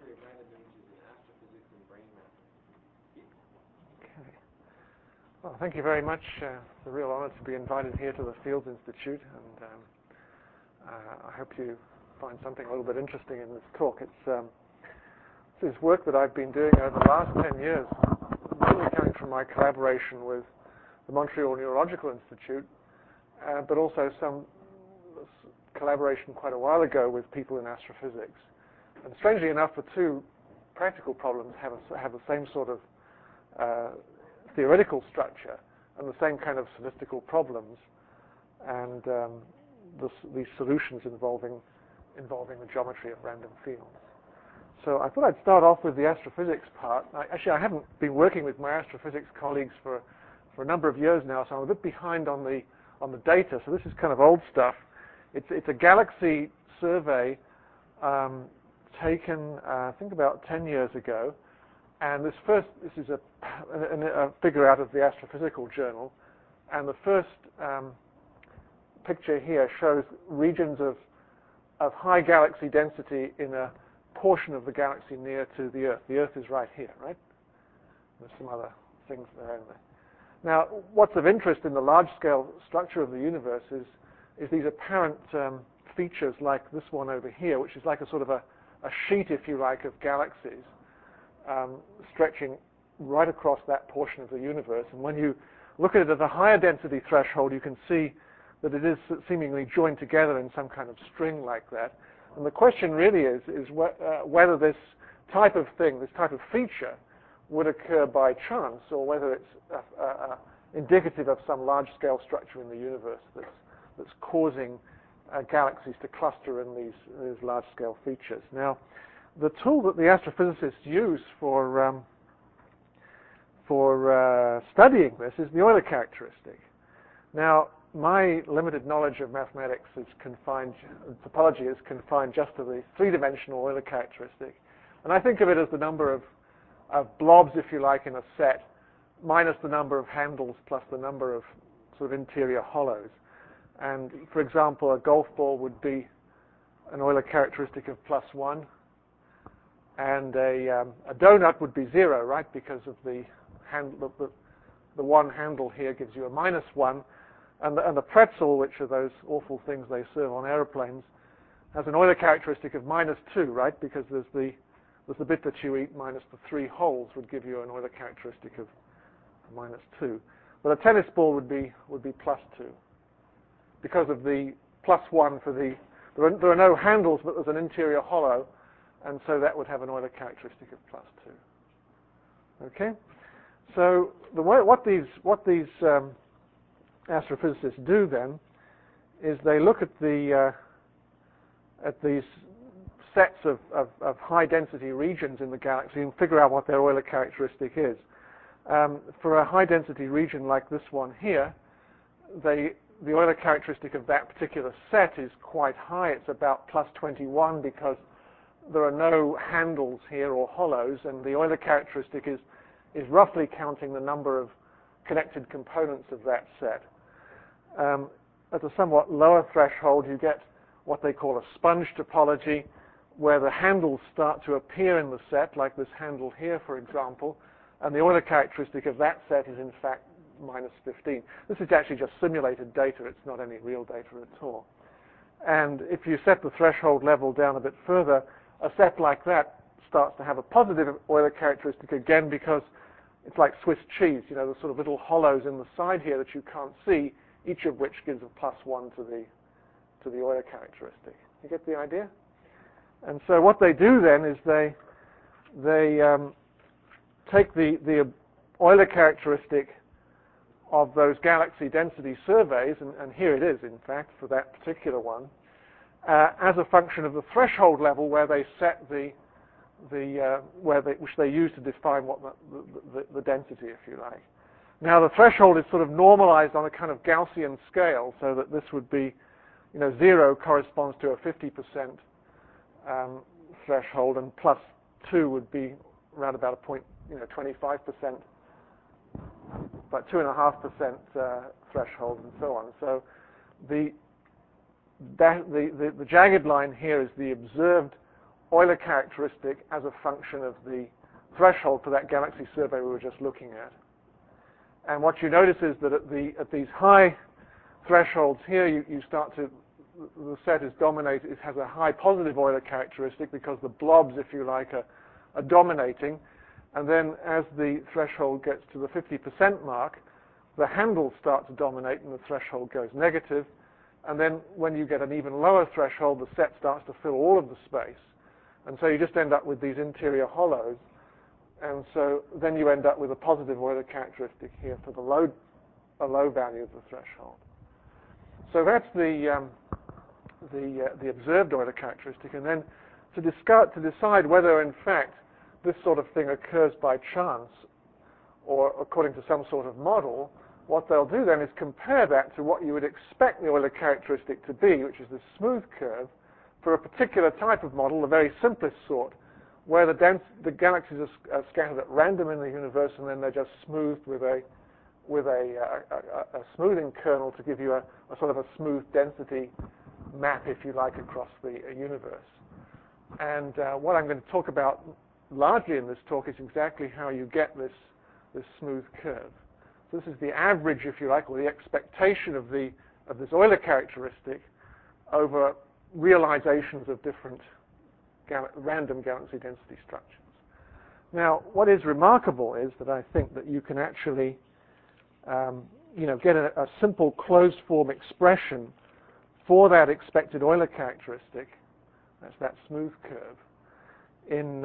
geometry of random images in astrophysics and brain matter. Okay. Well, thank you very much. It's a real honor to be invited here to the Fields Institute, and I hope you find something a little bit interesting in this talk. This is work that I've been doing over the last 10 years, mainly coming from my collaboration with the Montreal Neurological Institute, but also some collaboration quite a while ago with people in astrophysics. And strangely enough, the two practical problems have the same sort of theoretical structure and the same kind of statistical problems, and these solutions involving the geometry of random fields. So I thought I'd start off with the astrophysics part. Actually, I haven't been working with my astrophysics colleagues for a number of years now, so I'm a bit behind on the data. So this is kind of old stuff. It's a galaxy survey taken, I think, about 10 years ago. And this is a figure out of the Astrophysical Journal. And the first picture here shows regions of high galaxy density in a portion of the galaxy near to the Earth. The Earth is right here, right? There's some other things there in there. Now, what's of interest in the large-scale structure of the universe is these apparent features like this one over here, which is like a sort of a sheet, if you like, of galaxies stretching right across that portion of the universe. And when you look at it at a higher density threshold, you can see that it is seemingly joined together in some kind of string like that. And the question really is whether this type of thing, this type of feature, would occur by chance, or whether it's indicative of some large-scale structure in the universe that's causing galaxies to cluster in these large-scale features. Now, the tool that the astrophysicists use for studying this is the Euler characteristic. Now, my limited knowledge of mathematics is confined, topology is confined just to the three-dimensional Euler characteristic. And I think of it as the number of blobs, if you like, in a set, minus the number of handles plus the number of sort of interior hollows. And for example, a golf ball would be an Euler characteristic of +1, and a donut would be 0, right? Because of the one handle here gives you a -1, and the pretzel, which are those awful things they serve on aeroplanes, has an Euler characteristic of -2, right? Because there's the bit that you eat minus the 3 holes would give you an Euler characteristic of -2. But a tennis ball would be +2 because of the +1 for there are no handles, but there's an interior hollow, and so that would have an Euler characteristic of +2. Okay, so what these astrophysicists do then is they look at these sets of high-density regions in the galaxy and figure out what their Euler characteristic is. For a high-density region like this one here, the Euler characteristic of that particular set is quite high. It's about +21 because there are no handles here or hollows, and the Euler characteristic is roughly counting the number of connected components of that set. At a somewhat lower threshold, you get what they call a sponge topology, where the handles start to appear in the set, like this handle here, for example, and the Euler characteristic of that set is in fact -15. This is actually just simulated data. It's not any real data at all. And if you set the threshold level down a bit further, a set like that starts to have a positive Euler characteristic again, because it's like Swiss cheese, you know, the sort of little hollows in the side here that you can't see, each of which gives a +1 to the Euler characteristic. You get the idea? And so what they do then is they take the Euler characteristic of those galaxy density surveys, and here it is, in fact, for that particular one, as a function of the threshold level where they set which they use to define what the density, if you like. Now the threshold is sort of normalized on a kind of Gaussian scale, so that this would be, 0 corresponds to a 50% threshold, and +2 would be around about a point, 25%, about 2.5% threshold, and so on. So the jagged line here is the observed Euler characteristic as a function of the threshold for that galaxy survey we were just looking at. And what you notice is that at these high thresholds here, you start to, the set is dominated, it has a high positive Euler characteristic because the blobs, if you like, are dominating. And then as the threshold gets to the 50% mark, the handles start to dominate and the threshold goes negative. And then when you get an even lower threshold, the set starts to fill all of the space. And so you just end up with these interior hollows. And so then you end up with a positive Euler characteristic here for a low value of the threshold. So that's the observed Euler characteristic. And then to decide whether, in fact, this sort of thing occurs by chance or according to some sort of model, what they'll do then is compare that to what you would expect the Euler characteristic to be, which is this smooth curve, for a particular type of model, the very simplest sort, where the galaxies are scattered at random in the universe and then they're just smoothed with a smoothing kernel to give you a sort of a smooth density map, if you like, across the universe. And what I'm going to talk about largely in this talk is exactly how you get this smooth curve. So this is the average, if you like, or the expectation of this Euler characteristic over realizations of different random galaxy density structures. Now, what is remarkable is that I think that you can actually get a simple closed form expression for that expected Euler characteristic, that's that smooth curve, in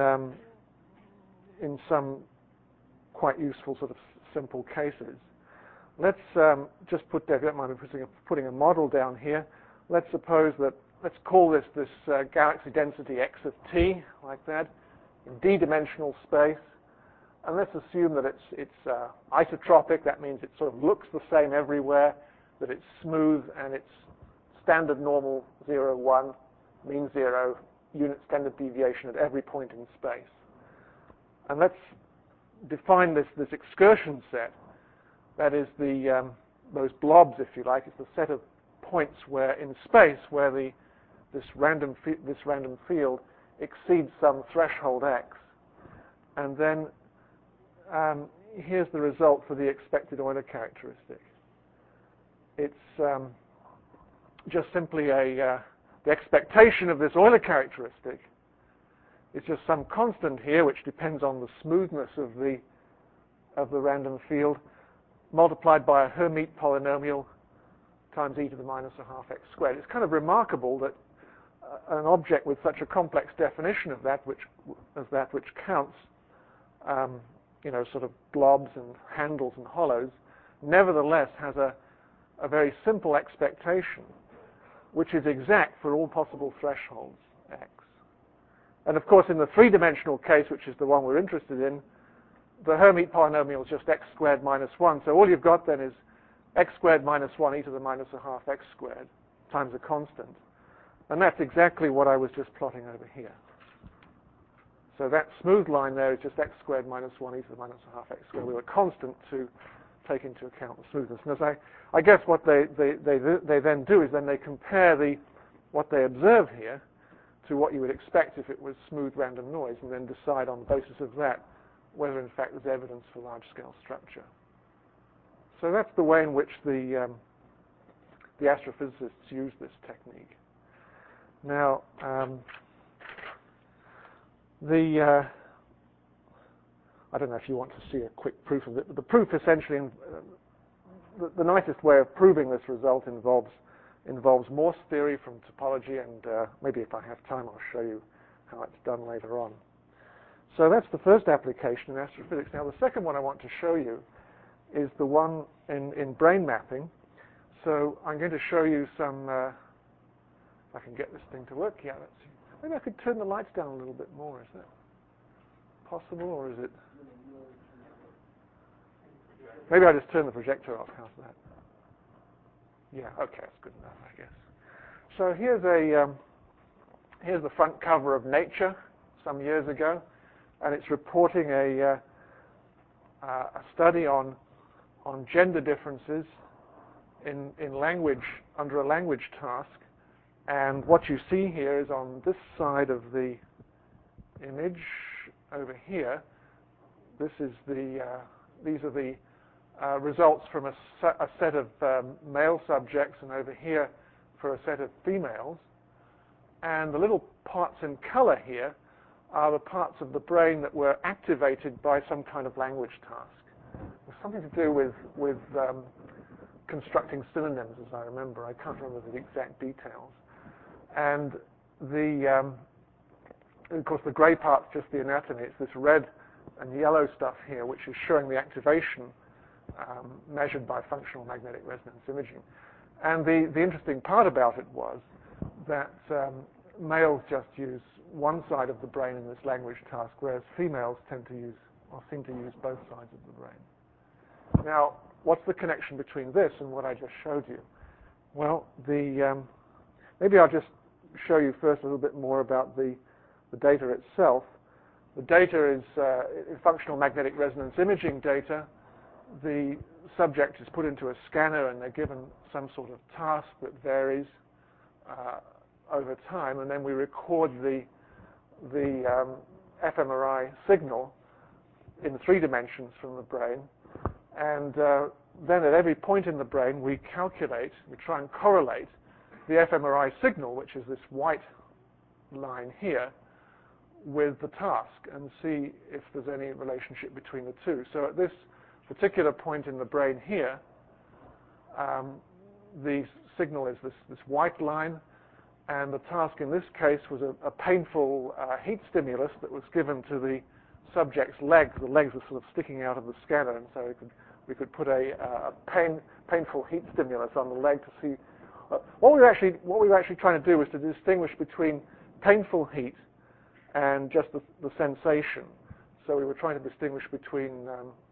some quite useful sort of simple cases. Let's just put, if you don't mind me putting a model down here. Let's suppose that, let's call this galaxy density x of t, like that, in d-dimensional space. And let's assume that it's isotropic. That means it sort of looks the same everywhere, that it's smooth, and it's standard normal 0, 1, mean 0, unit standard deviation at every point in space. And let's define this excursion set. That is those blobs, if you like. It's the set of points where in space where this random field exceeds some threshold x. And then here's the result for the expected Euler characteristic. It's just simply the expectation of this Euler characteristic. It's just some constant here, which depends on the smoothness of the random field, multiplied by a Hermite polynomial times e to the minus a half x squared. It's kind of remarkable that an object with such a complex definition of that, which counts, sort of blobs and handles and hollows, nevertheless has a very simple expectation, which is exact for all possible thresholds x. And of course, in the three-dimensional case, which is the one we're interested in, the Hermite polynomial is just x squared minus 1. So all you've got then is x squared minus 1 e to the minus a half x squared times a constant. And that's exactly what I was just plotting over here. So that smooth line there is just x squared minus 1 e to the minus a half x squared with a constant to take into account the smoothness. And as I guess what they then do is then they compare what they observe here to what you would expect if it was smooth random noise, and then decide on the basis of that whether in fact there's evidence for large-scale structure. So that's the way in which the astrophysicists use this technique. Now, I don't know if you want to see a quick proof of it, but the proof essentially, the nicest way of proving this result involves Morse theory from topology, and maybe if I have time I'll show you how it's done later on. So that's the first application in astrophysics. Now the second one I want to show you is the one in brain mapping. So I'm going to show you some, if I can get this thing to work. Yeah, let's see. Maybe I could turn the lights down a little bit more. Is that possible, or is it? Maybe I'll just turn the projector off. How's that? Yeah, okay, that's good enough, I guess. So here's the front cover of Nature some years ago, and it's reporting a study on gender differences in language under a language task. And what you see here is on this side of the image over here. This is these are the results from a set of male subjects, and over here for a set of females. And the little parts in color here are the parts of the brain that were activated by some kind of language task. It's something to do with constructing synonyms, as I remember. I can't remember the exact details. And of course, the gray part's just the anatomy. It's this red and yellow stuff here, which is showing the activation measured by functional magnetic resonance imaging. And the interesting part about it was that males just use one side of the brain in this language task, whereas females tend to use, or seem to use, both sides of the brain. Now, what's the connection between this and what I just showed you? Well, maybe I'll just show you first a little bit more about the data itself. The data is functional magnetic resonance imaging data. The subject is put into a scanner and they're given some sort of task that varies over time, and then we record the fMRI signal in 3 dimensions from the brain, and then at every point in the brain we try and correlate the fMRI signal, which is this white line here, with the task and see if there's any relationship between the two. So at this particular point in the brain here, the signal is this white line, and the task in this case was a painful heat stimulus that was given to the subject's legs. The legs were sort of sticking out of the scanner, and so we could put a painful heat stimulus on the leg to see. What we were actually trying to do was to distinguish between painful heat and just the sensation. So we were trying to distinguish between,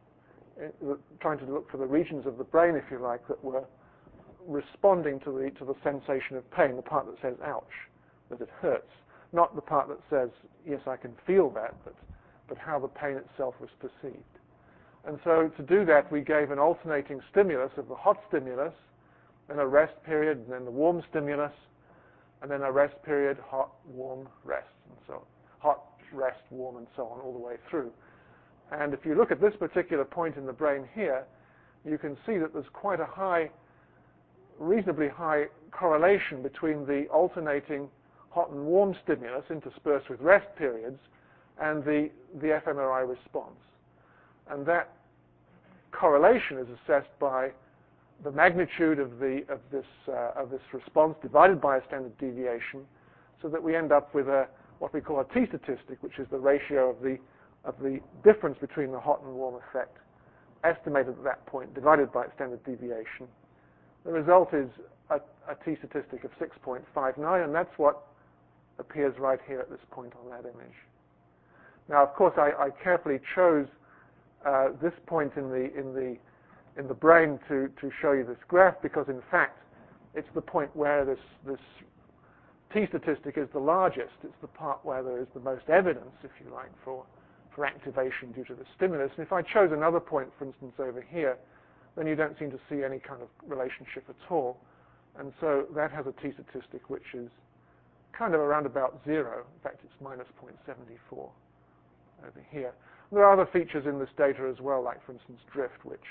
trying to look for the regions of the brain, if you like, that were responding to the sensation of pain, the part that says ouch, that it hurts, not the part that says yes, I can feel that, but how the pain itself was perceived. And so to do that, we gave an alternating stimulus of the hot stimulus, then a rest period, and then the warm stimulus, and then a rest period, hot, warm, rest, and so on. Hot, rest, warm, and so on, all the way through. And if you look at this particular point in the brain here, you can see that there's quite a reasonably high correlation between the alternating hot and warm stimulus interspersed with rest periods and the fMRI response. And that correlation is assessed by the magnitude of this response divided by a standard deviation, so that we end up with what we call a t-statistic, which is the ratio of the difference between the hot and warm effect estimated at that point divided by its standard deviation. The result is a t-statistic of 6.59, and that's what appears right here at this point on that image. Now, of course, I carefully chose this point in the brain to show you this graph, because in fact it's the point where this t-statistic is the largest. It's the part where there is the most evidence, if you like, for activation due to the stimulus. And if I chose another point, for instance, over here, then you don't seem to see any kind of relationship at all. And so that has a t-statistic which is kind of around about 0. In fact, it's minus 0.74 over here. And there are other features in this data as well, like, for instance, drift, which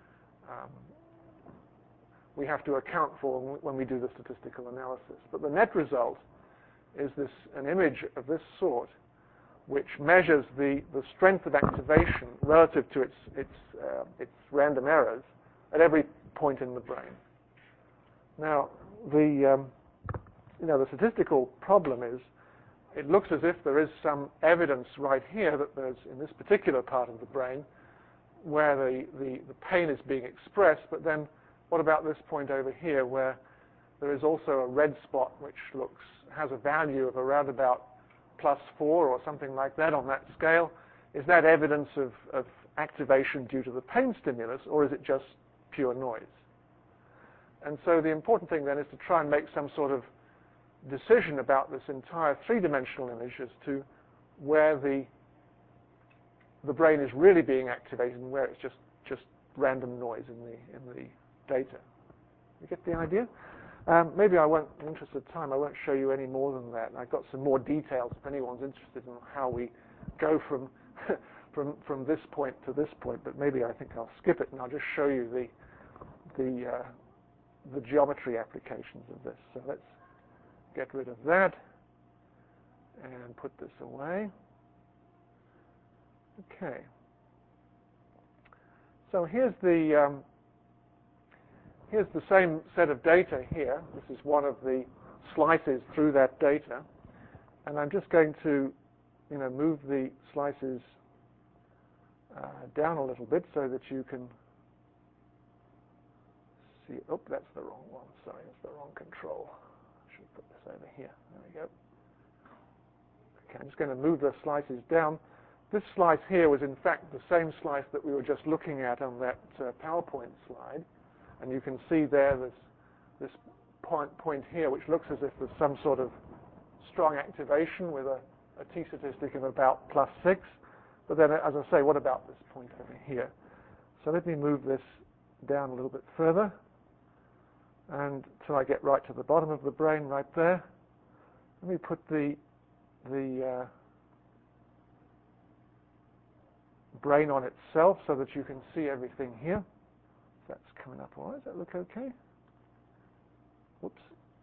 we have to account for when we do the statistical analysis. But the net result is an image of this sort, which measures the strength of activation relative to its random errors at every point in the brain. Now, the statistical problem is, it looks as if there is some evidence right here that there's, in this particular part of the brain, where the pain is being expressed, but then what about this point over here, where there is also a red spot which has a value of around about +4 or something like that on that scale? Is that evidence of activation due to the pain stimulus, or is it just pure noise? And so the important thing then is to try and make some sort of decision about this entire 3-dimensional image as to where the brain is really being activated and where it's just random noise in the data. You get the idea? Maybe I won't, in the interest of time, I won't show you any more than that. I've got some more details if anyone's interested in how we go from from this point to this point, but maybe I think I'll skip it and I'll just show you the geometry applications of this. So let's get rid of that and put this away. Okay. So here's the same set of data here. This is one of the slices through that data, and I'm just going to, move the slices down a little bit so that you can see. Oh, that's the wrong one. Sorry, that's the wrong control. I should put this over here. There we go. Okay, I'm just going to move the slices down. This slice here was in fact the same slice that we were just looking at on that PowerPoint slide. And you can see there this point here, which looks as if there's some sort of strong activation with a t-statistic of about +6. But then, as I say, what about this point over here? So let me move this down a little bit further, and until I get right to the bottom of the brain, right there. Let me put the brain on itself so that you can see everything here. That's coming up all right. Does that look okay? Whoops.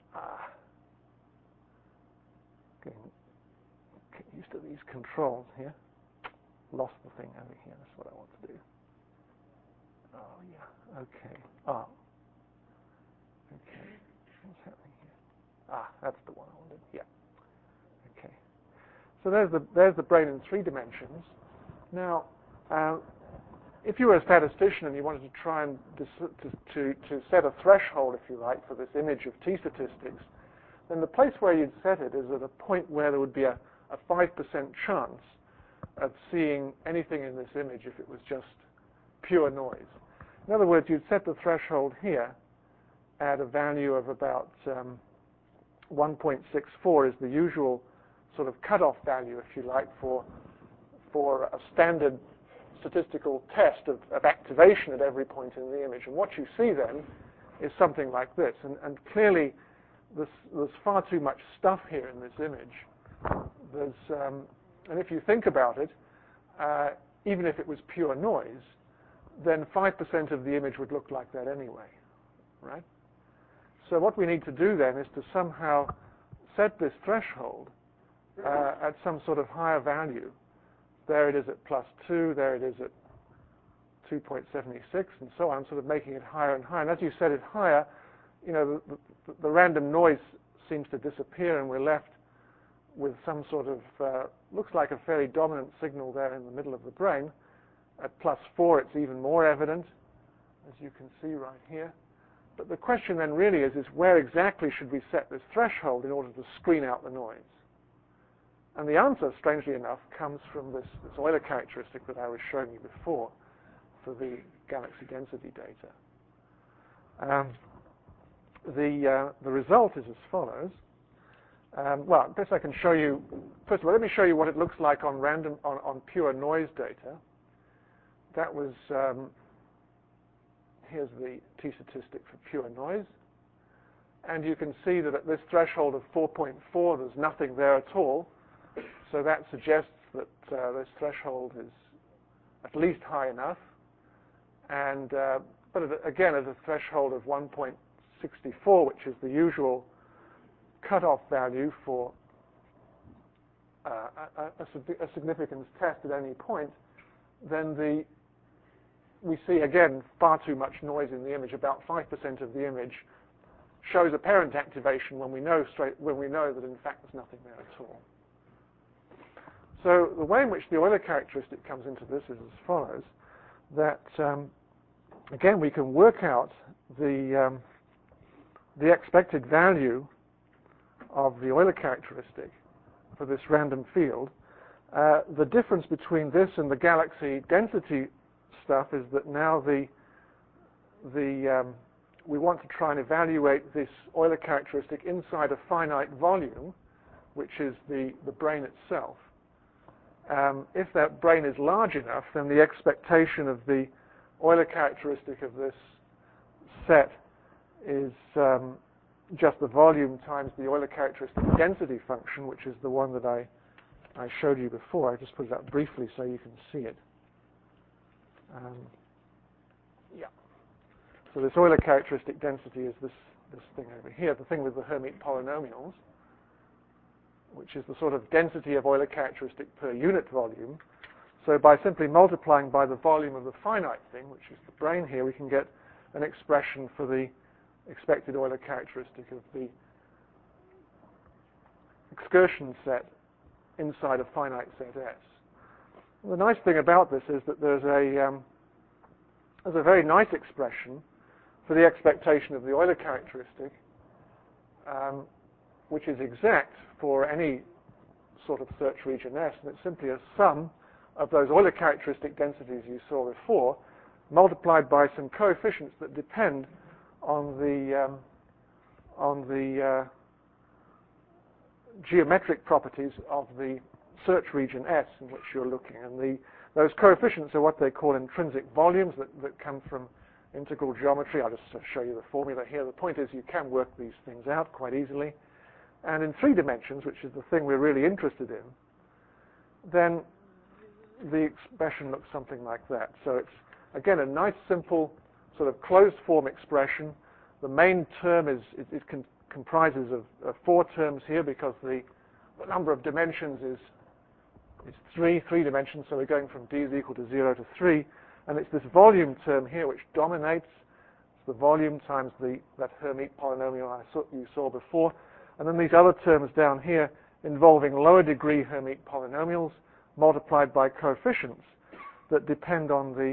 Getting used to these controls here. Lost the thing over here. That's what I want to do. Oh, yeah. Okay. Oh. Okay. What's happening here? That's the one I wanted. Yeah. Okay. So there's the brain in 3 dimensions. Now, if you were a statistician and you wanted to try and to set a threshold, if you like, for this image of t-statistics, then the place where you'd set it is at a point where there would be a 5% chance of seeing anything in this image if it was just pure noise. In other words, you'd set the threshold here at a value of about 1.64 is the usual sort of cutoff value, if you like, for a standard statistical test of activation at every point in the image. And what you see then is something like this. And clearly, there's far too much stuff here in this image. And if you think about it, even if it was pure noise, then 5% of the image would look like that anyway, right? So what we need to do then is to somehow set this threshold at some sort of higher value. There it is at +2, there it is at 2.76, and so on, sort of making it higher and higher. And as you set it higher, the random noise seems to disappear, and we're left with some sort of, looks like a fairly dominant signal there in the middle of the brain. At +4, it's even more evident, as you can see right here. But the question then really is where exactly should we set this threshold in order to screen out the noise? And the answer, strangely enough, comes from this Euler characteristic that I was showing you before for the galaxy density data. The result is as follows. Well, best I can show you. First of all, let me show you what it looks like on pure noise data. That was here's the t-statistic for pure noise, and you can see that at this threshold of 4.4, there's nothing there at all. So that suggests that this threshold is at least high enough. And but again, at a threshold of 1.64, which is the usual cutoff value for a significance test at any point, then we see again far too much noise in the image. About 5% of the image shows apparent activation when we know that in fact there's nothing there at all. So the way in which the Euler characteristic comes into this is as follows: that again we can work out the expected value of the Euler characteristic for this random field. The difference between this and the galaxy density stuff is that now we want to try and evaluate this Euler characteristic inside a finite volume, which is the brain itself. If that brain is large enough, then the expectation of the Euler characteristic of this set is just the volume times the Euler characteristic density function, which is the one that I showed you before. I just put it up briefly so you can see it. Yeah. So this Euler characteristic density is this thing over here, the thing with the Hermite polynomials, which is the sort of density of Euler characteristic per unit volume. So by simply multiplying by the volume of the finite thing, which is the brane here, we can get an expression for the expected Euler characteristic of the excursion set inside a finite set S. The nice thing about this is that there's a very nice expression for the expectation of the Euler characteristic, which is exact for any sort of search region S, and it's simply a sum of those Euler characteristic densities you saw before, multiplied by some coefficients that depend on the geometric properties of the search region S in which you're looking. And those coefficients are what they call intrinsic volumes that come from integral geometry. I'll just show you the formula here. The point is you can work these things out quite easily. And in 3 dimensions, which is the thing we're really interested in, then the expression looks something like that. So it's, again, a nice, simple, sort of closed form expression. The main term comprises of 4 terms here because the number of dimensions is 3 dimensions, so we're going from d is equal to 0 to 3. And it's this volume term here which dominates. It's the volume times that Hermite polynomial you saw before. And then these other terms down here involving lower degree Hermite polynomials multiplied by coefficients that depend on the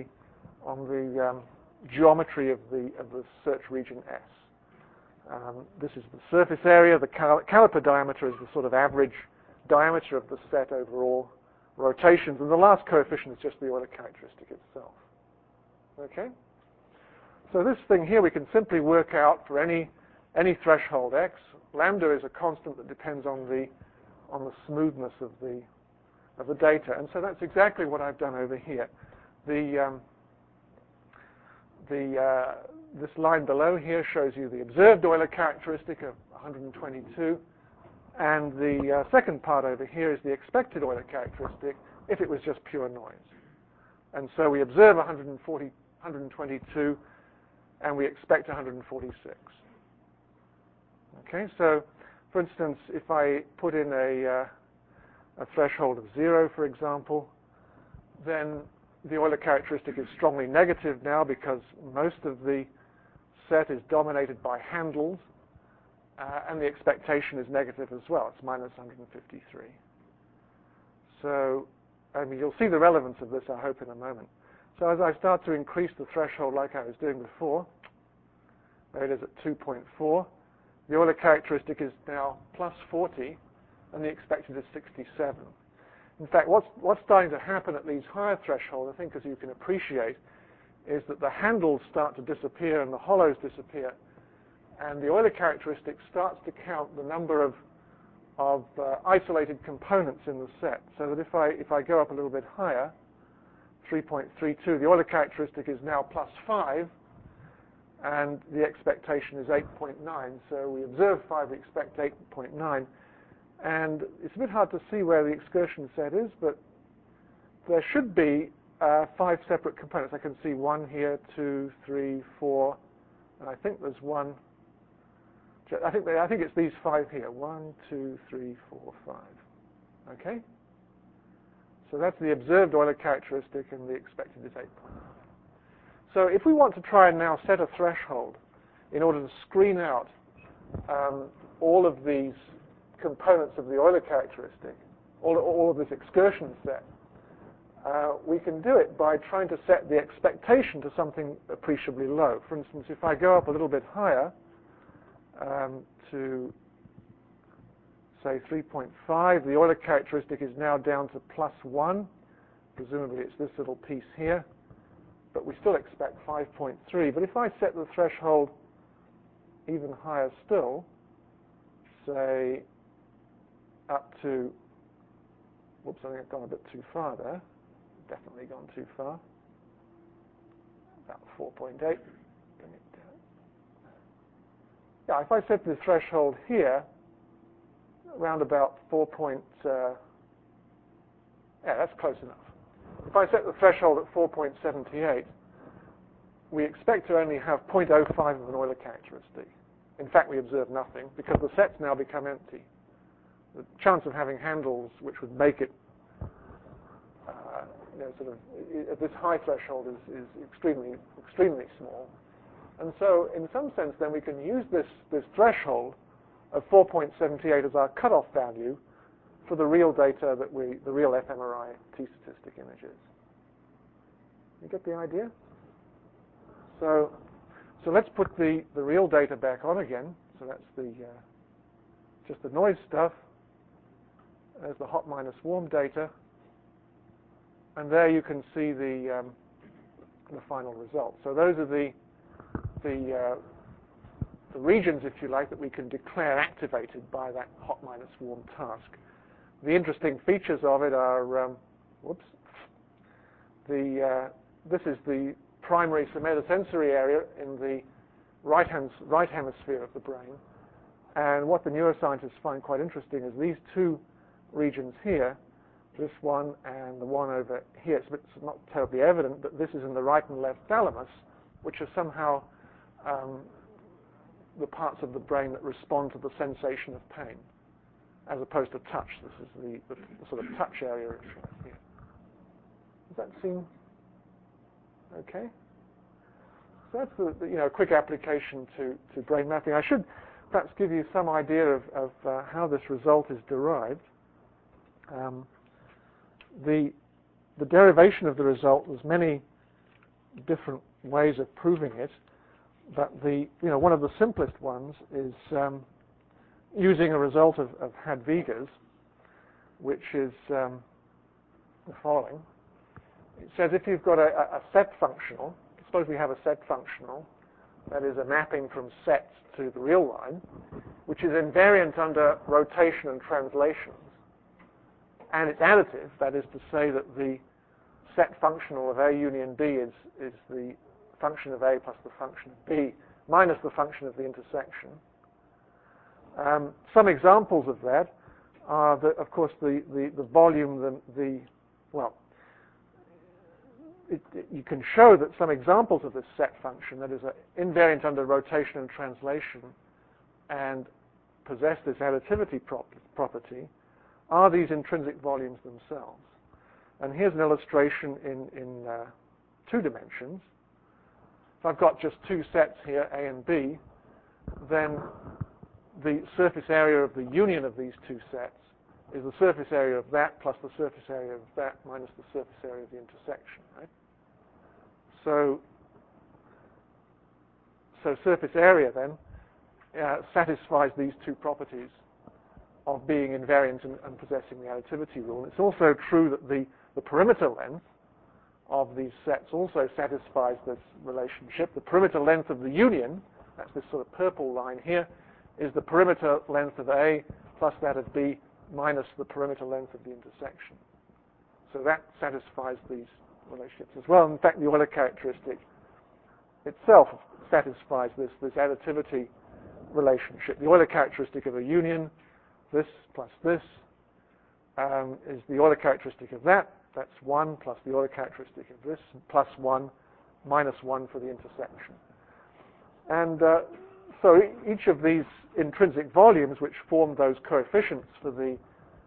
geometry of the search region S. This is the surface area. The caliper diameter is the sort of average diameter of the set over all rotations, and the last coefficient is just the Euler characteristic itself. Okay? So this thing here we can simply work out for any threshold x. Lambda is a constant that depends on the smoothness of the data, and so that's exactly what I've done over here. This line below here shows you the observed Euler characteristic of 122, and the second part over here is the expected Euler characteristic if it was just pure noise. And so we observe 122, and we expect 146. Okay, so for instance, if I put in a threshold of 0, for example, then the Euler characteristic is strongly negative now because most of the set is dominated by handles, and the expectation is negative as well. It's minus 153. So, I mean, you'll see the relevance of this, I hope, in a moment. So as I start to increase the threshold like I was doing before, there it is at 2.4, the Euler characteristic is now plus 40, and the expected is 67. In fact, what's starting to happen at these higher thresholds, I think, as you can appreciate, is that the handles start to disappear and the hollows disappear, and the Euler characteristic starts to count the number of isolated components in the set. So that if I go up a little bit higher, 3.32, the Euler characteristic is now plus 5, and the expectation is 8.9. So we observe 5, we expect 8.9. And it's a bit hard to see where the excursion set is, but there should be 5 separate components. I can see 1 here, 2, 3, 4, and I think there's 1. I think it's these 5 here. 1, 2, 3, 4, 5. Okay? So that's the observed Euler characteristic, and the expected is 8.9. So if we want to try and now set a threshold in order to screen out all of these components of the Euler characteristic, all of this excursion set, we can do it by trying to set the expectation to something appreciably low. For instance, if I go up a little bit higher to, say, 3.5, the Euler characteristic is now down to plus 1. Presumably it's this little piece here, but we still expect 5.3. But if I set the threshold even higher still, say up to, whoops, I think I've gone a bit too far there. Definitely gone too far. About 4.8. Bring it down. yeah, if I set the threshold here, around about 4. Yeah, that's close enough. If I set the threshold at 4.78, we expect to only have 0.05 of an Euler characteristic. In fact, we observe nothing because the sets now become empty. The chance of having handles which would make it, sort of at this high threshold is extremely small. And so, in some sense, then we can use this threshold of 4.78 as our cutoff value for the real data the real fMRI t-statistic images. You get the idea? So let's put the real data back on again. So that's just the noise stuff. There's the hot minus warm data, and there you can see the final result. So those are the regions, if you like, that we can declare activated by that hot minus warm task. The interesting features of it are, this is the primary somatosensory area in the right hemisphere of the brain. And what the neuroscientists find quite interesting is these two regions here, this one and the one over here. It's not terribly evident, but this is in the right and left thalamus, which are somehow the parts of the brain that respond to the sensation of pain, as opposed to touch. This is the sort of touch area here. Does that seem okay? So that's the quick application to brain mapping. I should perhaps give you some idea of how this result is derived. The derivation of the result, there's many different ways of proving it, but one of the simplest ones is using a result of Hadwiger's, which is the following. It says if you've got a set functional, suppose we have a set functional, that is a mapping from sets to the real line, which is invariant under rotation and translations, and it's additive, that is to say that the set functional of A union B is the function of A plus the function of B minus the function of the intersection. Some examples of that are, of course, the volume, you can show that some examples of this set function, that is invariant under rotation and translation and possess this additivity property, are these intrinsic volumes themselves. And here's an illustration in 2 dimensions. If I've got just 2 sets here, A and B, then the surface area of the union of these 2 sets is the surface area of that plus the surface area of that minus the surface area of the intersection, right? So surface area then satisfies these 2 properties of being invariant and possessing the additivity rule. It's also true that the perimeter length of these sets also satisfies this relationship. The perimeter length of the union, that's this sort of purple line here, is the perimeter length of A plus that of B minus the perimeter length of the intersection. So that satisfies these relationships as well. In fact, the Euler characteristic itself satisfies this additivity relationship. The Euler characteristic of a union, this plus this, is the Euler characteristic of that. That's 1 plus the Euler characteristic of this, plus 1 minus 1 for the intersection. And so each of these intrinsic volumes, which form those coefficients for the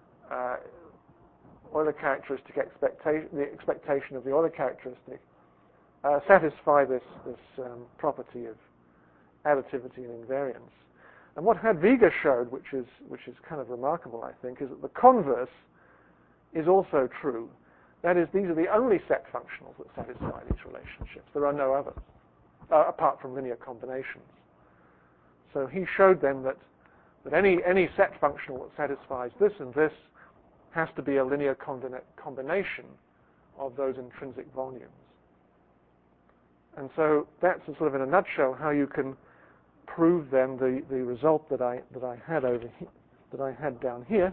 Euler characteristic the expectation of the Euler characteristic, satisfy this property of additivity and invariance. And what Hadwiger showed, which is kind of remarkable, I think, is that the converse is also true. That is, these are the only set functionals that satisfy these relationships. There are no others, apart from linear combinations. So he showed then that any set functional that satisfies this and this has to be a linear combination of those intrinsic volumes. And so that's sort of in a nutshell how you can prove then the result that I had over here, that I had down here.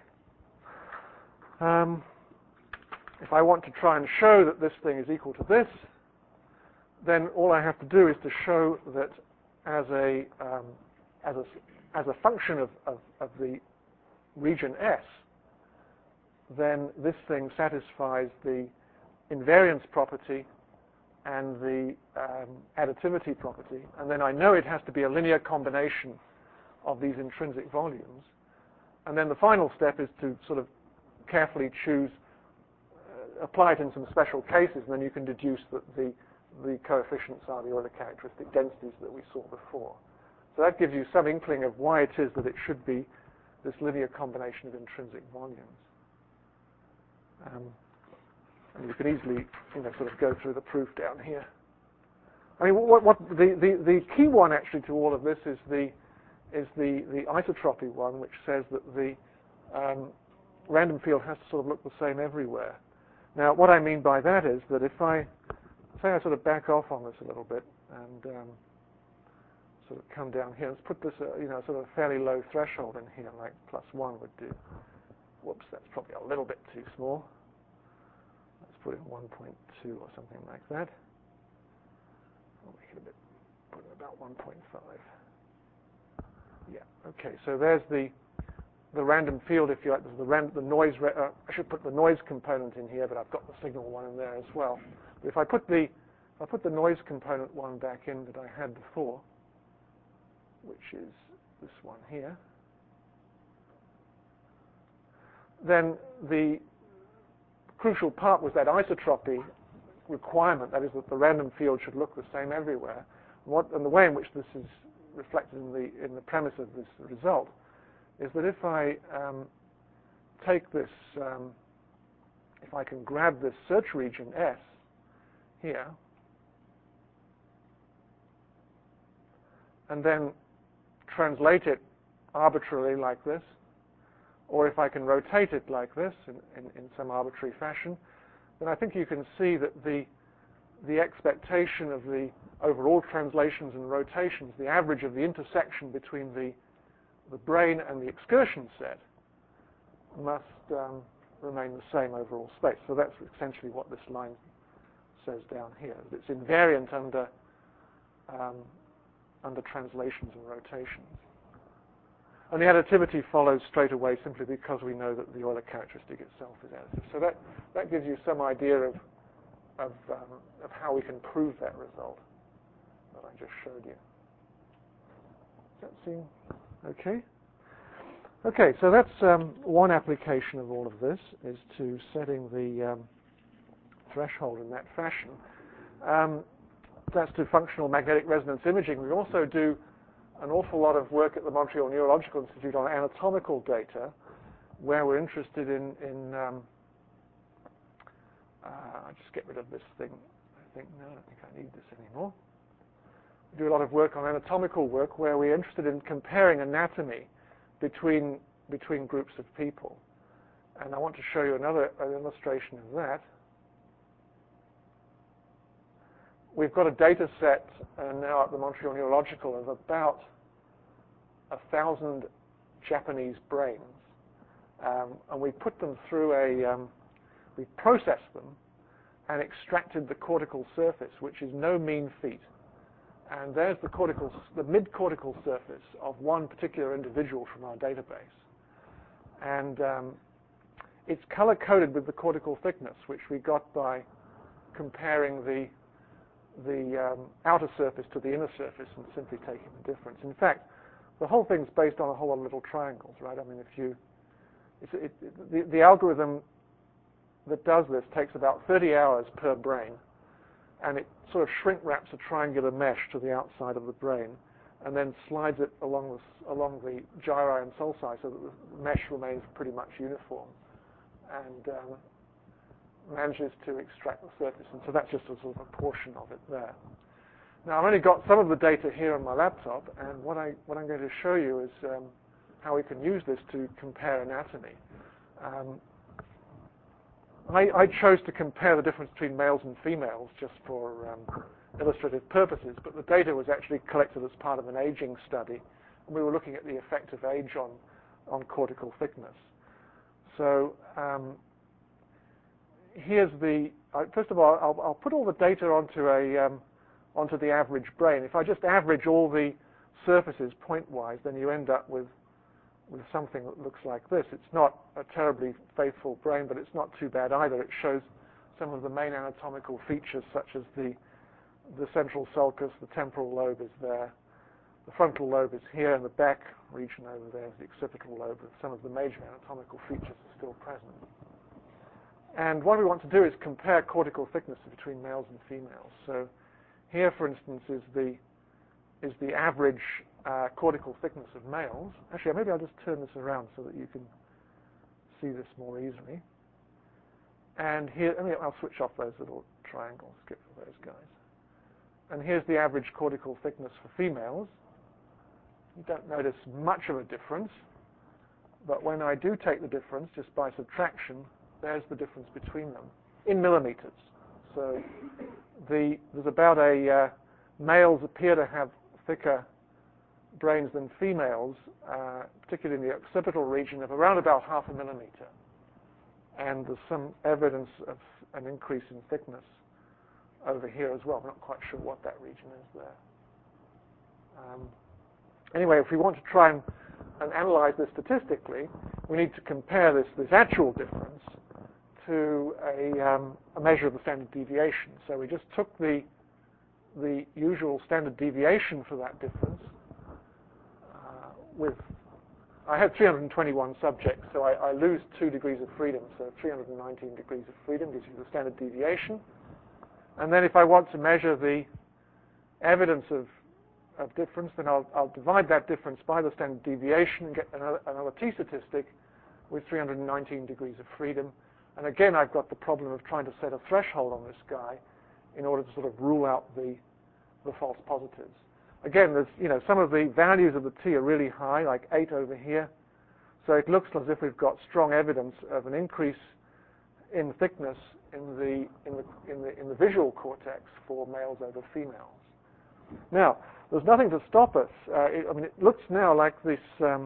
If I want to try and show that this thing is equal to this, then all I have to do is to show that as a as a function of the region S, then this thing satisfies the invariance property and the additivity property, and then I know it has to be a linear combination of these intrinsic volumes. And then the final step is to sort of carefully choose, apply it in some special cases, and then you can deduce that the coefficients are the Euler characteristic densities that we saw before. So that gives you some inkling of why it is that it should be this linear combination of intrinsic volumes. And you can easily, sort of go through the proof down here. I mean, what the key one actually to all of this is the isotropy one, which says that the random field has to sort of look the same everywhere. Now, what I mean by that is that if I sort of back off on this a little bit and sort of come down here, let's put this, sort of a fairly low threshold in here, like +1 would do. Whoops, that's probably a little bit too small. Let's put it 1.2 or something like that. I'll make it put it about 1.5. Yeah, okay, so there's the random field, if you like. There's the noise, I should put the noise component in here, but I've got the signal one in there as well. But if I put the noise component one back in that I had before, which is this one here, then the crucial part was that isotropy requirement, that is that the random field should look the same everywhere. And the way in which this is reflected in the premise of this result is that if I take this, if I can grab this search region S here, and then translate it arbitrarily like this, or if I can rotate it like this in some arbitrary fashion, then I think you can see that the expectation of the overall translations and rotations, the average of the intersection between the brane and the excursion set, must remain the same over all space. So that's essentially what this line says down here. It's invariant under translations and rotations. And the additivity follows straight away simply because we know that the Euler characteristic itself is additive. So that gives you some idea of how we can prove that result that I just showed you. Does that seem okay? Okay, so that's one application of all of this, is to setting the threshold in that fashion. That's to functional magnetic resonance imaging. We also do an awful lot of work at the Montreal Neurological Institute on anatomical data, where we're interested in I'll just get rid of this thing. I don't think I need this anymore. We do a lot of work on anatomical work where we're interested in comparing anatomy between groups of people. And I want to show you an illustration of that. We've got a data set now at the Montreal Neurological of about 1,000 Japanese brains. And we put them through we processed them and extracted the cortical surface, which is no mean feat. And there's the mid-cortical surface of one particular individual from our database. And it's color-coded with the cortical thickness, which we got by comparing the outer surface to the inner surface and simply taking the difference. In fact, the whole thing's based on a whole lot of little triangles, right? I mean, the algorithm that does this takes about 30 hours per brain, and it sort of shrink wraps a triangular mesh to the outside of the brain, and then slides it along the gyri and sulci so that the mesh remains pretty much uniform, and manages to extract the surface. And so that's just a sort of a portion of it there. Now, I've only got some of the data here on my laptop, and what I'm going to show you is how we can use this to compare anatomy. I chose to compare the difference between males and females just for illustrative purposes, but the data was actually collected as part of an aging study, and we were looking at the effect of age on cortical thickness. So here's first of all, I'll put all the data onto the average brain. If I just average all the surfaces point-wise, then you end up with something that looks like this. It's not a terribly faithful brain, but it's not too bad either. It shows some of the main anatomical features, such as the central sulcus, the temporal lobe is there, the frontal lobe is here, and the back region over there is the occipital lobe. Some of the major anatomical features are still present. And what we want to do is compare cortical thicknesses between males and females. So here, for instance, is the average cortical thickness of males. Actually, maybe I'll just turn this around so that you can see this more easily. And here, I'll switch off those little triangles, skip for those guys. And here's the average cortical thickness for females. You don't notice much of a difference, but when I do take the difference just by subtraction, there's the difference between them in millimeters. So there's about males appear to have thicker brains than females, particularly in the occipital region, of around about 0.5 millimeter. And there's some evidence of an increase in thickness over here as well. I'm not quite sure what that region is there. Anyway, if we want to try and analyze this statistically, we need to compare this actual difference to a measure of the standard deviation. So we just took the usual standard deviation for that difference I had 321 subjects, so I lose 2 degrees of freedom, so 319 degrees of freedom gives you the standard deviation. And then if I want to measure the evidence of difference, then I'll divide that difference by the standard deviation and get another t-statistic with 319 degrees of freedom. And again, I've got the problem of trying to set a threshold on this guy in order to sort of rule out the false positives. Again, there's, some of the values of the t are really high, like 8 over here. So it looks as if we've got strong evidence of an increase in thickness in the visual cortex for males over females. Now, there's nothing to stop us. It looks now like this.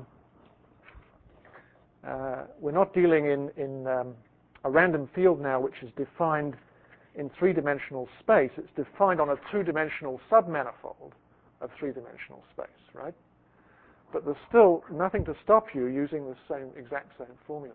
We're not dealing in a random field now, which is defined in 3-dimensional space. It's defined on a 2-dimensional submanifold of 3-dimensional space, right? But there's still nothing to stop you using the exact same formula.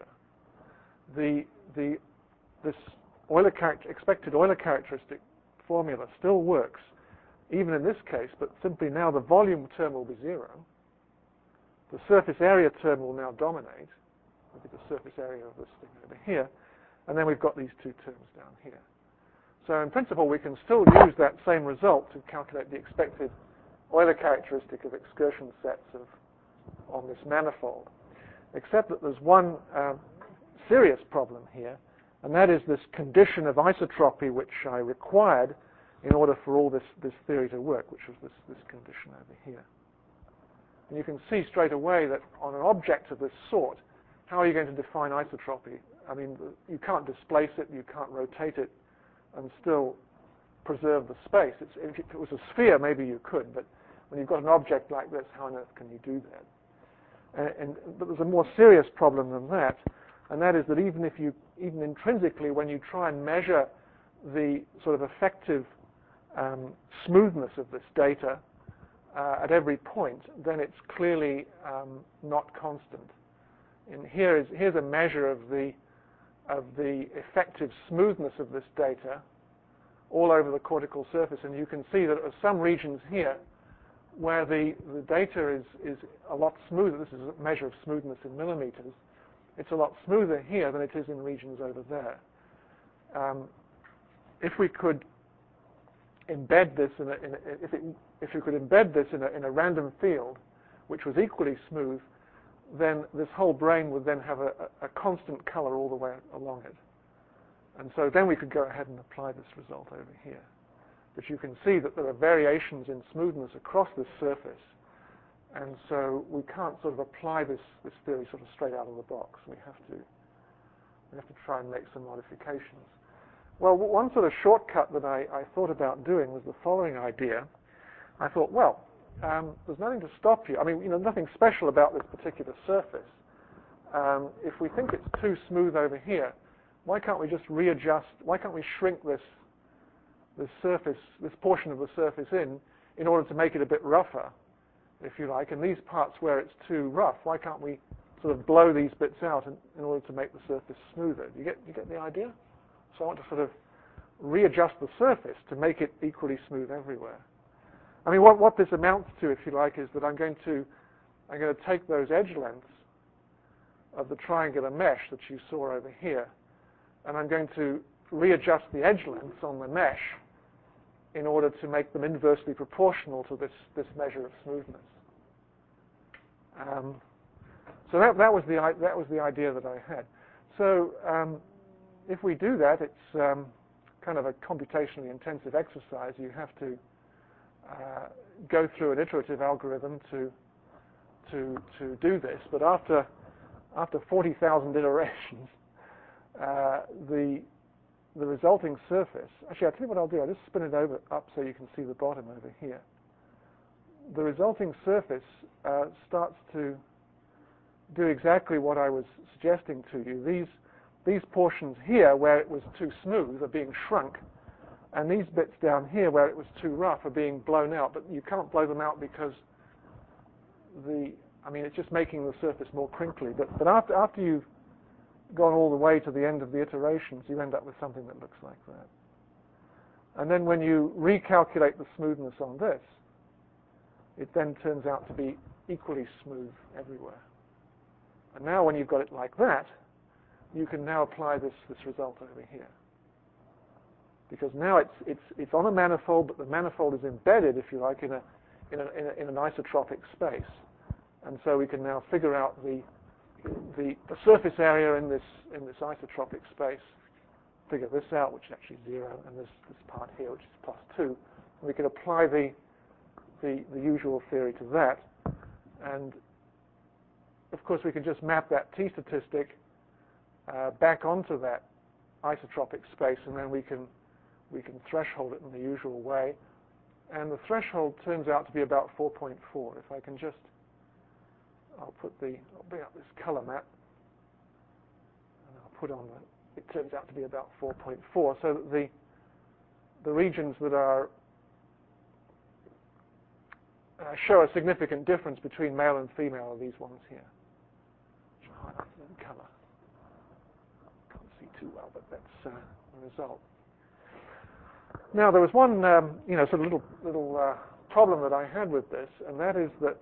This expected Euler characteristic formula still works, even in this case, but simply now the volume term will be 0. The surface area term will now dominate. Look at the surface area of this thing over here, and then we've got these 2 terms down here. So in principle, we can still use that same result to calculate the expected Euler characteristic of excursion sets on this manifold, except that there's one serious problem here, and that is this condition of isotropy which I required in order for all this theory to work, which was this condition over here. And you can see straight away that on an object of this sort, how are you going to define isotropy? I mean, you can't displace it, you can't rotate it, and still preserve the space. If it was a sphere, maybe you could, but when you've got an object like this, how on earth can you do that? But there's a more serious problem than that, and that is that even intrinsically, when you try and measure the sort of effective smoothness of this data at every point, then it's clearly not constant. And here's a measure of the effective smoothness of this data all over the cortical surface, and you can see that there are some regions here where the data is a lot smoother. This is a measure of smoothness in millimeters. It's a lot smoother here than it is in regions over there. If we could embed this if you could embed this in a random field, which was equally smooth, then this whole brain would then have a constant color all the way along it. And so then we could go ahead and apply this result over here. But you can see that there are variations in smoothness across this surface, and so we can't sort of apply this theory sort of straight out of the box. We have to try and make some modifications. Well, one sort of shortcut that I thought about doing was the following idea. I thought, well, there's nothing to stop you. I mean, nothing special about this particular surface. If we think it's too smooth over here, why can't we just readjust? Why can't we shrink this surface, this portion of the surface in order to make it a bit rougher, if you like, and these parts where it's too rough, why can't we sort of blow these bits out in order to make the surface smoother? You get the idea? So I want to sort of readjust the surface to make it equally smooth everywhere. I mean, what this amounts to, if you like, is that I'm going to take those edge lengths of the triangular mesh that you saw over here, and I'm going to readjust the edge lengths on the mesh in order to make them inversely proportional to this measure of smoothness. So that was the idea that I had. So if we do that, it's kind of a computationally intensive exercise. You have to go through an iterative algorithm to do this. But after 40,000 iterations, the resulting surface. Actually, I'll tell you what I'll do. I'll just spin it up so you can see the bottom over here. The resulting surface starts to do exactly what I was suggesting to you. These portions here where it was too smooth are being shrunk, and these bits down here where it was too rough are being blown out. But you can't blow them out because it's just making the surface more crinkly. But after you've gone all the way to the end of the iterations, you end up with something that looks like that. And then when you recalculate the smoothness on this, it then turns out to be equally smooth everywhere. And now when you've got it like that, you can now apply this result over here. Because now it's on a manifold, but the manifold is embedded, if you like, in an isotropic space. And so we can now figure out the surface area in this isotropic space, figure this out, which is actually 0, and this part here, which is +2. And we can apply the usual theory to that. And of course, we can just map that t statistic back onto that isotropic space, and then we can threshold it in the usual way. And the threshold turns out to be about 4.4. If I can just, I'll bring up this color map, and I'll put on it turns out to be about 4.4. So that the regions that are show a significant difference between male and female are these ones here, which are highlighted in color. Can't see too well, but that's the result. Now there was one sort of little problem that I had with this, and that is that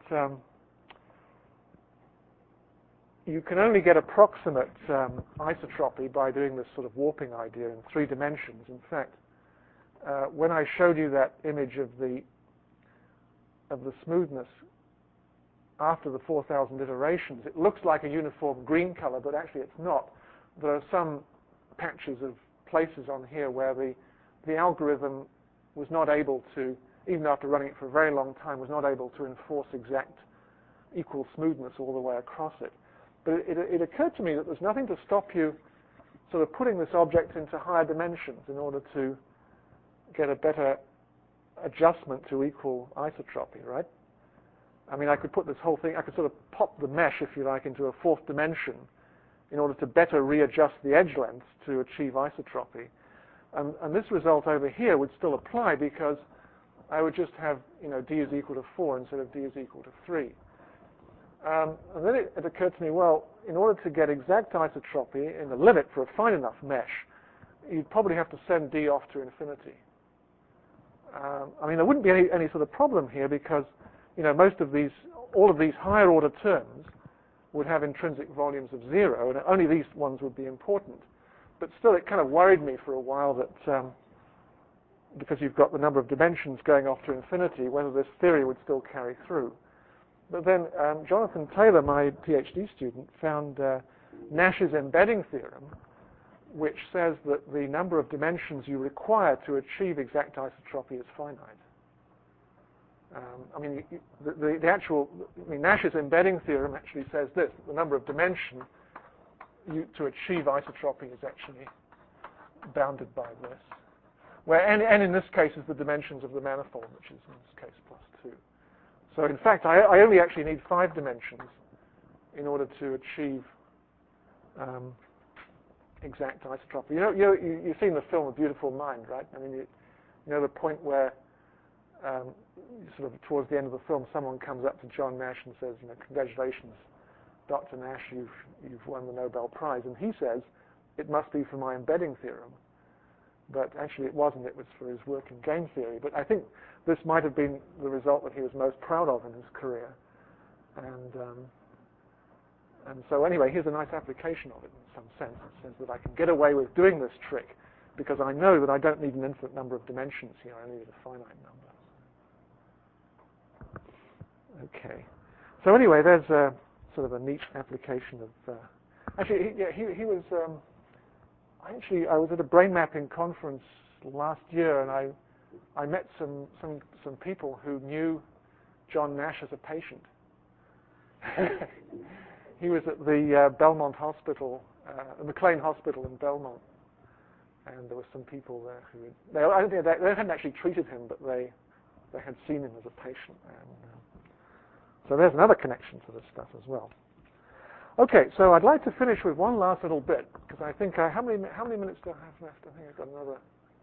you can only get approximate isotropy by doing this sort of warping idea in 3 dimensions. In fact, when I showed you that image of the smoothness after the 4,000 iterations, it looks like a uniform green color, but actually it's not. There are some patches of places on here where the algorithm was not able to, even after running it for a very long time, was not able to enforce exact equal smoothness all the way across it. But it occurred to me that there's nothing to stop you sort of putting this object into higher dimensions in order to get a better adjustment to equal isotropy, right? I mean, I could put this whole thing, I could sort of pop the mesh, if you like, into a 4th dimension in order to better readjust the edge lengths to achieve isotropy. And this result over here would still apply because I would just have, d is equal to 4 instead of d is equal to 3. And then it occurred to me, well, in order to get exact isotropy in the limit for a fine enough mesh, you'd probably have to send d off to infinity. I mean, there wouldn't be any sort of problem here because, all of these higher order terms would have intrinsic volumes of 0, and only these ones would be important. But still, it kind of worried me for a while that because you've got the number of dimensions going off to infinity, whether this theory would still carry through. But then Jonathan Taylor, my PhD student, found Nash's embedding theorem, which says that the number of dimensions you require to achieve exact isotropy is finite. Nash's embedding theorem actually says this: the number of dimensions to achieve isotropy is actually bounded by this, where n in this case is the dimensions of the manifold, which is in this case +2. So in fact, I only actually need 5 dimensions in order to achieve exact isotropy. You've seen the film A Beautiful Mind, right? I mean, the point where sort of towards the end of the film, someone comes up to John Nash and says, congratulations, Dr. Nash, you've won the Nobel Prize. And he says, it must be for my embedding theorem. But actually it wasn't. It was for his work in game theory. But I think this might have been the result that he was most proud of in his career. And so anyway, here's a nice application of it in some sense. It says that I can get away with doing this trick because I know that I don't need an infinite number of dimensions here. I need a finite number. Okay. So anyway, there's a sort of a neat application of... actually, he was... I was at a brain mapping conference last year, and I met some people who knew John Nash as a patient. He was at the Belmont Hospital, McLean Hospital in Belmont, and there were some people there who they hadn't actually treated him, but they had seen him as a patient. And so there's another connection to this stuff as well. Okay, so I'd like to finish with one last little bit, because I think, how many minutes do I have left? I think I've got another...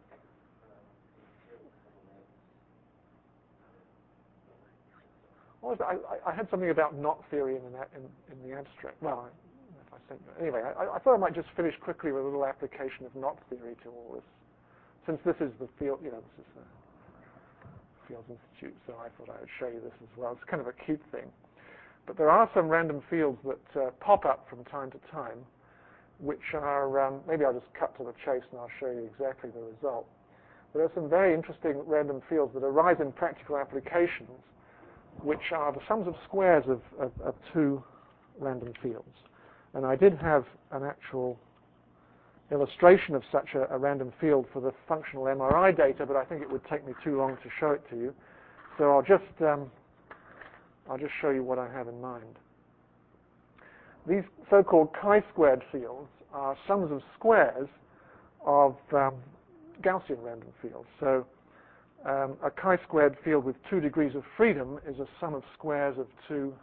I had something about knot theory in the abstract. Well, if I sent you... Anyway, I thought I might just finish quickly with a little application of knot theory to all this. Since this is the field, this is the Fields Institute, so I thought I would show you this as well. It's kind of a cute thing. But there are some random fields that pop up from time to time, which are, maybe I'll just cut to the chase and I'll show you exactly the result. There are some very interesting random fields that arise in practical applications, which are the sums of squares of two random fields. And I did have an actual illustration of such a random field for the functional MRI data, but I think it would take me too long to show it to you. So I'll just show you what I have in mind. These so-called chi-squared fields are sums of squares of Gaussian random fields. So a chi-squared field with 2 degrees of freedom is a sum of squares of two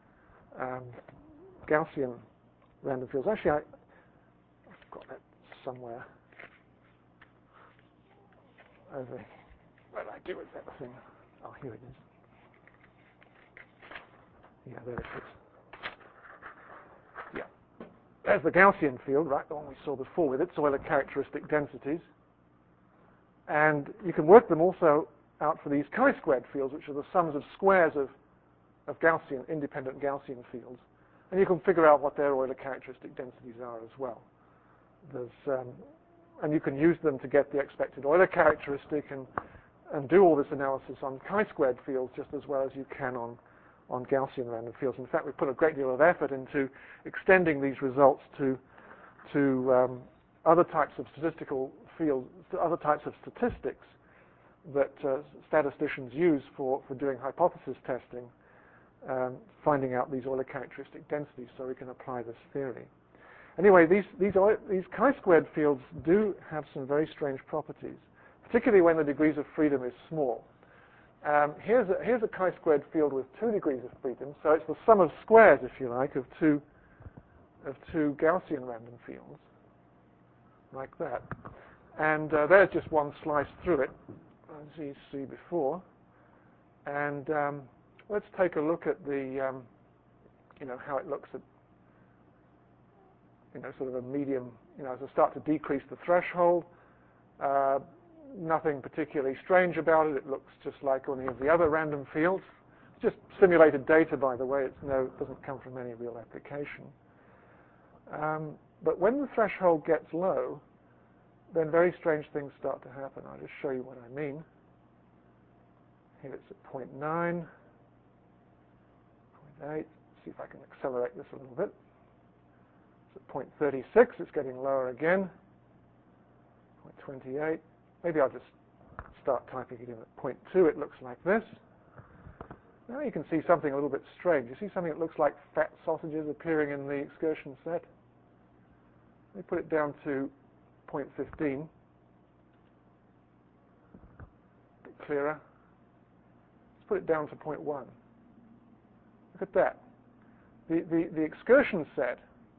Gaussian random fields. Actually, I've got that somewhere. What did I do with that thing? Oh, here it is. Yeah, there it is. Yeah. There's the Gaussian field, right, the one we saw before with its Euler characteristic densities. And you can work them also out for these chi-squared fields, which are the sums of squares of Gaussian, independent Gaussian fields. And you can figure out what their Euler characteristic densities are as well. And you can use them to get the expected Euler characteristic and do all this analysis on chi-squared fields just as well as you can on Gaussian random fields. In fact, we put a great deal of effort into extending these results to other types of statistical fields, to other types of statistics that statisticians use for doing hypothesis testing, finding out these Euler characteristic densities so we can apply this theory. Anyway, these chi-squared fields do have some very strange properties, particularly when the degrees of freedom is small. Here's a chi-squared field with 2 degrees of freedom, so it's the sum of squares, if you like, of two Gaussian random fields, like that. And there's just one slice through it, as you see before. And let's take a look at the, how it looks at, sort of a medium, as I start to decrease the threshold. Nothing particularly strange about it. It looks just like any of the other random fields. Just simulated data, by the way. It doesn't come from any real application. But when the threshold gets low, then very strange things start to happen. I'll just show you what I mean. Here it's at 0.9, 0.8. See if I can accelerate this a little bit. It's at 0.36. It's getting lower again. 0.28. Maybe I'll just start typing it in at 0.2. It looks like this. Now you can see something a little bit strange. You see something that looks like fat sausages appearing in the excursion set. Let me put it down to 0.15. A bit clearer. Let's put it down to 0.1. Look at that. The excursion set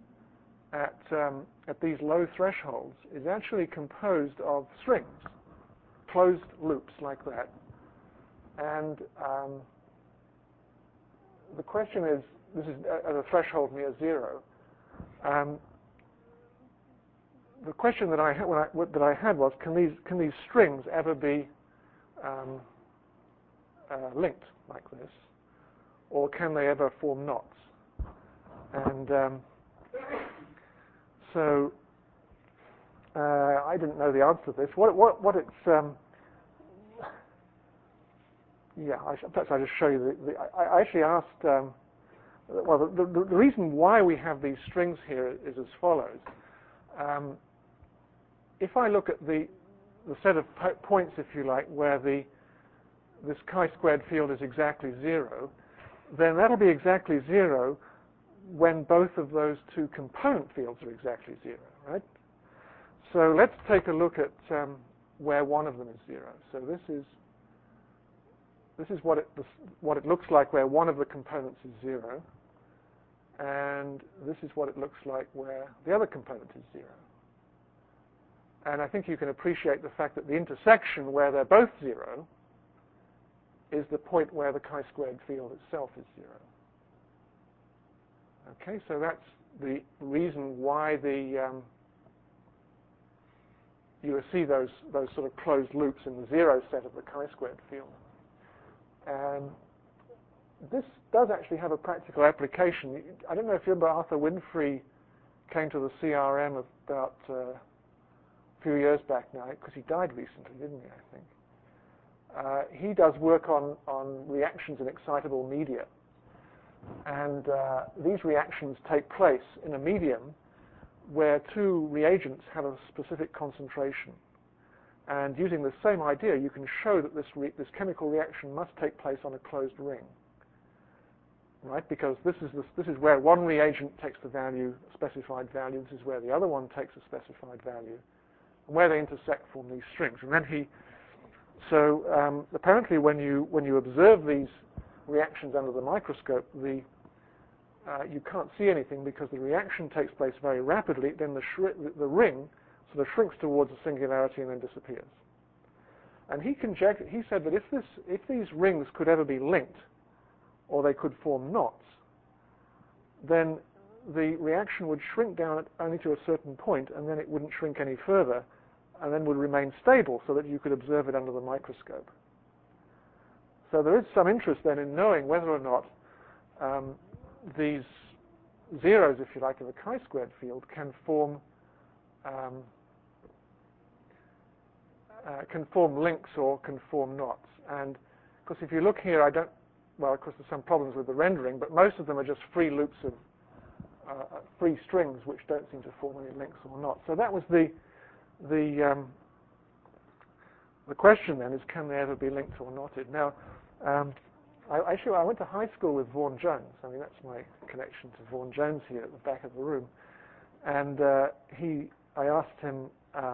at these low thresholds is actually composed of strings, closed loops like that. And the question is, this is at a threshold near 0. The question that I had was, can these strings ever be linked like this, or can they ever form knots? And so I didn't know the answer to this. What it's perhaps I'll just show you. I actually asked. Well, the reason why we have these strings here is as follows. If I look at the set of points, if you like, where this chi-squared field is exactly 0, then that'll be exactly 0 when both of those two component fields are exactly 0, right? So let's take a look at where one of them is 0. So this is what it looks like where one of the components is 0, and this is what it looks like where the other component is 0. And I think you can appreciate the fact that the intersection where they're both 0 is the point where the chi-squared field itself is 0. Okay, so that's the reason why you see those sort of closed loops in the 0 set of the chi-squared field. And this does actually have a practical application. I don't know if you remember Arthur Winfrey came to the CRM about a few years back now, because he died recently, didn't he, I think. He does work on reactions in excitable media. And these reactions take place in a medium where two reagents have a specific concentration. And using the same idea, you can show that this chemical reaction must take place on a closed ring, right? Because this is where one reagent takes the value, specified value. This is where the other one takes a specified value, and where they intersect form these strings. And then apparently when you observe these reactions under the microscope, you can't see anything because the reaction takes place very rapidly. Then the ring sort of shrinks towards a singularity and then disappears. And he said that if these rings could ever be linked, or they could form knots, then the reaction would shrink down only to a certain point, and then it wouldn't shrink any further, and then would remain stable so that you could observe it under the microscope. So there is some interest then in knowing whether or not these zeros, if you like, of a chi-squared field can form links or can form knots. And of course, if you look here, of course, there's some problems with the rendering, but most of them are just free loops of free strings which don't seem to form any links or knots. So that was the question then, is can they ever be linked or knotted? Now, I went to high school with Vaughan Jones. I mean, that's my connection to Vaughan Jones here at the back of the room. And I asked him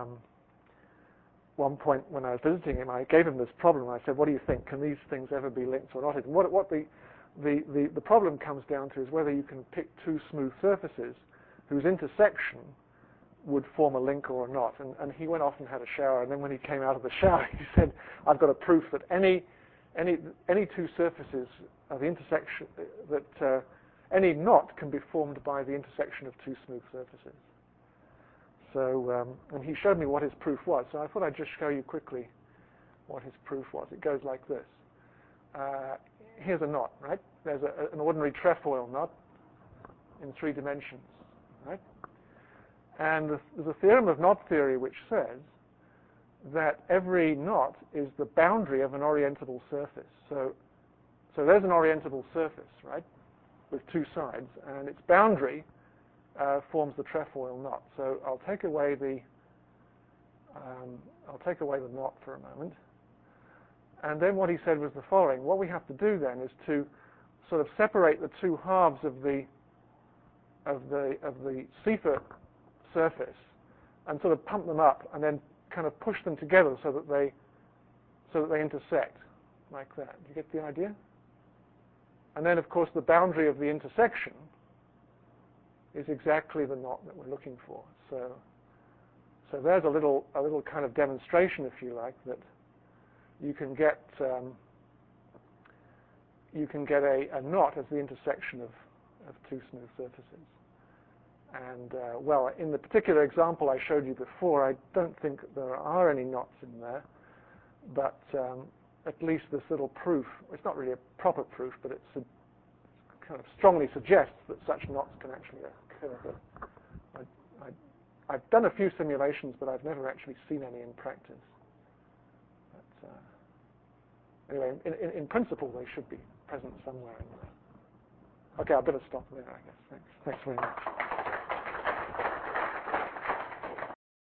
one point when I was visiting him, I gave him this problem. I said, what do you think? Can these things ever be linked or knotted? And what the problem comes down to is whether you can pick two smooth surfaces whose intersection would form a link or a knot. And he went off and had a shower, and then when he came out of the shower, he said, I've got a proof that any two surfaces of the intersection, that any knot can be formed by the intersection of two smooth surfaces. So, and he showed me what his proof was. So I thought I'd just show you quickly what his proof was. It goes like this. Here's a knot, right? There's an ordinary trefoil knot in 3 dimensions, right? And there's a theorem of knot theory which says that every knot is the boundary of an orientable surface. So there's an orientable surface, right, with two sides, and its boundary forms the trefoil knot. So I'll take away the knot for a moment, and then what he said was the following: what we have to do then is to sort of separate the two halves of the Seyfert surface and sort of pump them up, and then kind of push them together so that they intersect like that. Do you get the idea? And then, of course, the boundary of the intersection is exactly the knot that we're looking for. So there's a little kind of demonstration, if you like, that you can get you can get a knot as the intersection of two smooth surfaces. And, well, in the particular example I showed you before, I don't think there are any knots in there, but at least this little proof, it's not really a proper proof, but it kind of strongly suggests that such knots can actually occur. But I've done a few simulations, but I've never actually seen any in practice. But, anyway, in principle, they should be present somewhere in there. Okay, I better stop there, I guess. Thanks very much.